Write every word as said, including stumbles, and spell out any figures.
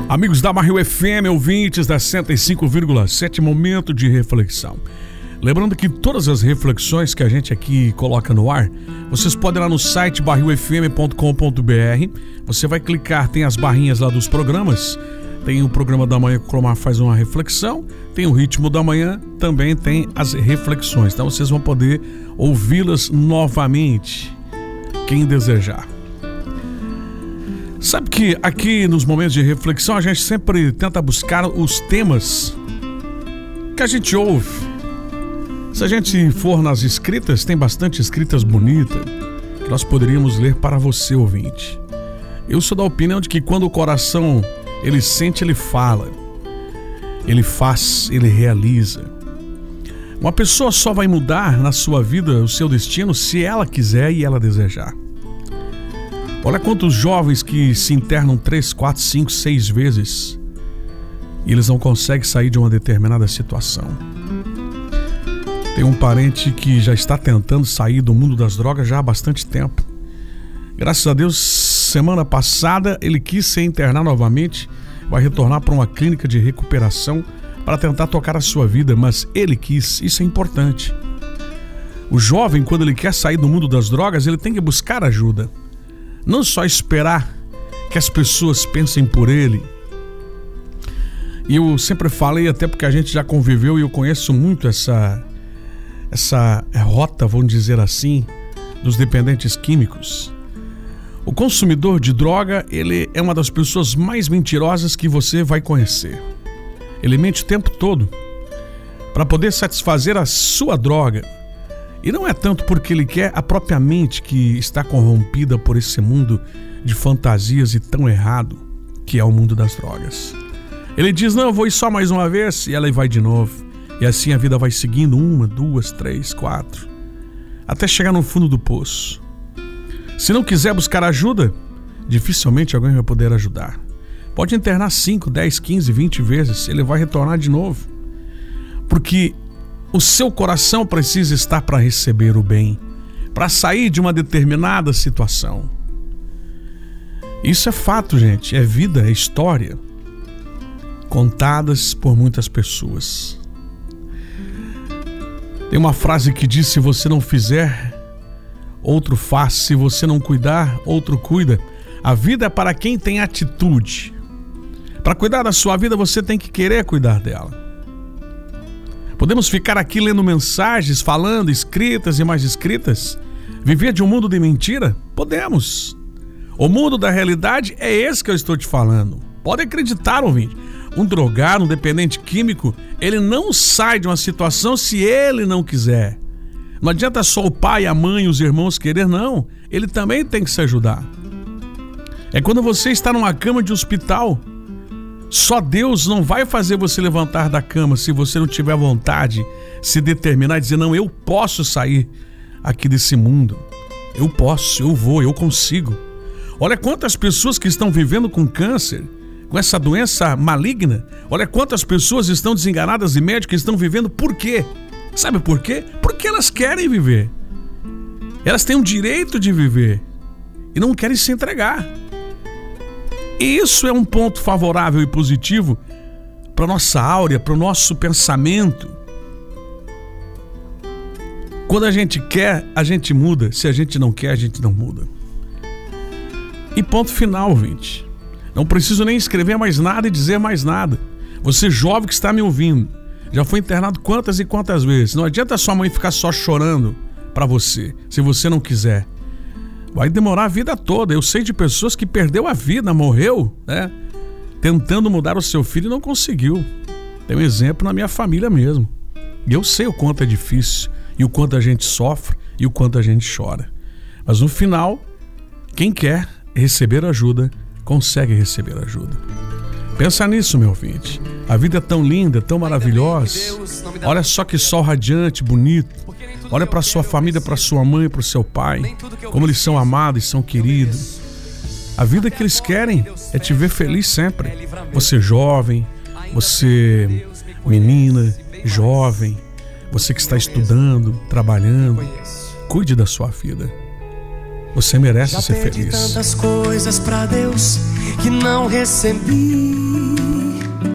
Amigos da Barril F M, ouvintes da cento e cinco vírgula sete, momento de reflexão. Lembrando que todas as reflexões que a gente aqui coloca no ar, vocês podem ir lá no site barril f m ponto com ponto b r. Você vai clicar, tem as barrinhas lá dos programas. Tem o programa da manhã que o Clomar faz uma reflexão. Tem o ritmo da manhã, também tem as reflexões. Então vocês vão poder ouvi-las novamente, quem desejar. Sabe que aqui nos momentos de reflexão a gente sempre tenta buscar os temas que a gente ouve. Se a gente for nas escritas, tem bastante escritas bonitas que nós poderíamos ler para você, ouvinte. Eu sou da opinião de que quando o coração ele sente, ele fala, ele faz, ele realiza. Uma pessoa só vai mudar na sua vida o seu destino se ela quiser e ela desejar. Olha quantos jovens que se internam três, quatro, cinco, seis vezes e eles não conseguem sair de uma determinada situação. Tem um parente que já está tentando sair do mundo das drogas já há bastante tempo. Graças a Deus, semana passada ele quis se internar novamente, vai retornar para uma clínica de recuperação para tentar tocar a sua vida, mas ele quis, isso é importante. O jovem, quando ele quer sair do mundo das drogas, ele tem que buscar ajuda. Não só esperar que as pessoas pensem por ele. E eu sempre falei, até porque a gente já conviveu e eu conheço muito essa, essa rota, vamos dizer assim, dos dependentes químicos. O consumidor de droga, ele é uma das pessoas mais mentirosas que você vai conhecer. Ele mente o tempo todo para poder satisfazer a sua droga. E não é tanto porque ele quer a própria mente que está corrompida por esse mundo de fantasias e tão errado que é o mundo das drogas. Ele diz, não, eu vou ir só mais uma vez, e ela vai de novo. E assim a vida vai seguindo uma, duas, três, quatro, até chegar no fundo do poço. Se não quiser buscar ajuda, dificilmente alguém vai poder ajudar. Pode internar cinco, dez, quinze, vinte vezes, ele vai retornar de novo. Porque o seu coração precisa estar para receber o bem, para sair de uma determinada situação. Isso é fato, gente, é vida, é história, contadas por muitas pessoas. Tem uma frase que diz, se você não fizer, outro faz, se você não cuidar, outro cuida. A vida é para quem tem atitude. Para cuidar da sua vida, você tem que querer cuidar dela. Podemos ficar aqui lendo mensagens, falando, escritas e mais escritas? Viver de um mundo de mentira? Podemos. O mundo da realidade é esse que eu estou te falando. Pode acreditar, ouvinte. Um drogado, um dependente químico, ele não sai de uma situação se ele não quiser. Não adianta só o pai, a mãe, os irmãos querer, não. Ele também tem que se ajudar. É quando você está numa cama de hospital. Só Deus não vai fazer você levantar da cama se você não tiver vontade, se determinar e dizer, não, eu posso sair aqui desse mundo. Eu posso, eu vou, eu consigo. Olha quantas pessoas que estão vivendo com câncer, com essa doença maligna. Olha quantas pessoas estão desenganadas de médico que estão vivendo. Por quê? Sabe por quê? Porque elas querem viver. Elas têm o direito de viver e não querem se entregar. E isso é um ponto favorável e positivo para a nossa áurea, para o nosso pensamento. Quando a gente quer, a gente muda. Se a gente não quer, a gente não muda. E ponto final, ouvinte. Não preciso nem escrever mais nada e dizer mais nada. Você jovem que está me ouvindo, já foi internado quantas e quantas vezes? Não adianta sua mãe ficar só chorando para você, se você não quiser. Vai demorar a vida toda. Eu sei de pessoas que perdeu a vida, morreu, né? Tentando mudar o seu filho e não conseguiu. Tem um exemplo na minha família mesmo. E eu sei o quanto é difícil, e o quanto a gente sofre, e o quanto a gente chora. Mas no final, quem quer receber ajuda, consegue receber ajuda. Pensa nisso, meu ouvinte. A vida é tão linda, tão maravilhosa. Olha só que sol radiante, bonito. Olha para sua família, para sua mãe, para o seu pai, como eles são amados e são queridos. A vida que eles querem é te ver feliz sempre. Você jovem, você menina, jovem, você que está estudando, trabalhando, cuide da sua vida. Você merece ser feliz. Já pedi tantas coisas pra Deus que não recebi.